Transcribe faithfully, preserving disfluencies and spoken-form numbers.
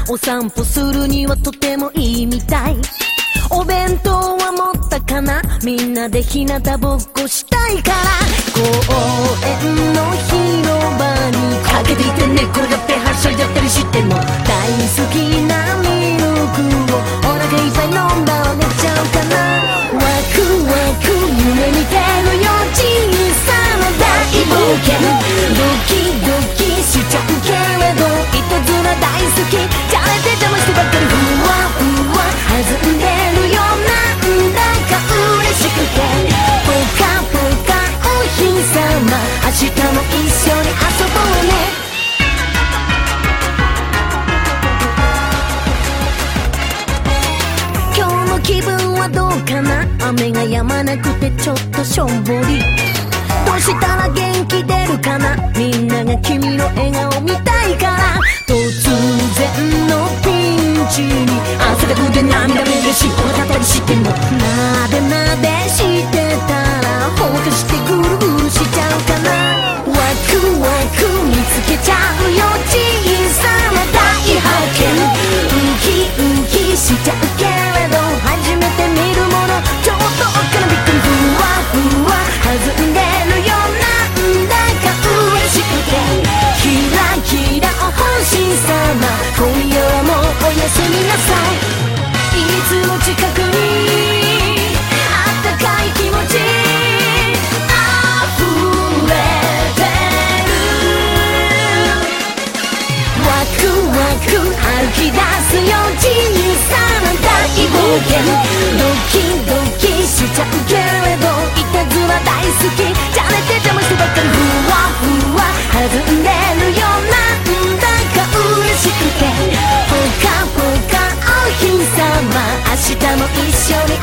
お散歩するにはとてもいいみたい。お弁当は持ったかな、みんなで日向ぼっこしたいから。公園の広場にかけていて寝転がってはしゃいじゃったりしても、大好きなミルクをお腹いっぱい飲んだら寝ちゃうかな。ワクワク夢見てるよ小さな大冒険、ドキドキしちゃうけれどいたずら大好き、じゃれて邪魔してばっかりふわふわ弾んでるよ、なんだか嬉しくてポカポカお日様、明日も一緒に遊ぼうね。今日の気分はどうかな、雨が止まなくてちょっとしょんぼり。どうしたら元気出るかな、みんなが君の笑顔見たいから。突然のピンチに汗だくで涙目で尻尾が立ったりしても、なでなでしてたらほかしてぐるぐるしちゃうかな。ワクワク見つけちゃうよ小さな大発見、ウキウキしちゃうけれど初めて見るもの、ちょっとおっかなびっくり、ふわふわ弾んでるよ、なんだか嬉しくてキラキラお星様、今夜はもうおやすみなさい。いつも近くにあったかい気持ち溢れてる、ワクワク歩き出すよ小さな大冒険、ドキドキしちゃうけれどいたずら大好き、じゃれて邪魔してばっかりふわふわ弾んでるよ、なんだか嬉しくてポカポカお日様、明日も一緒に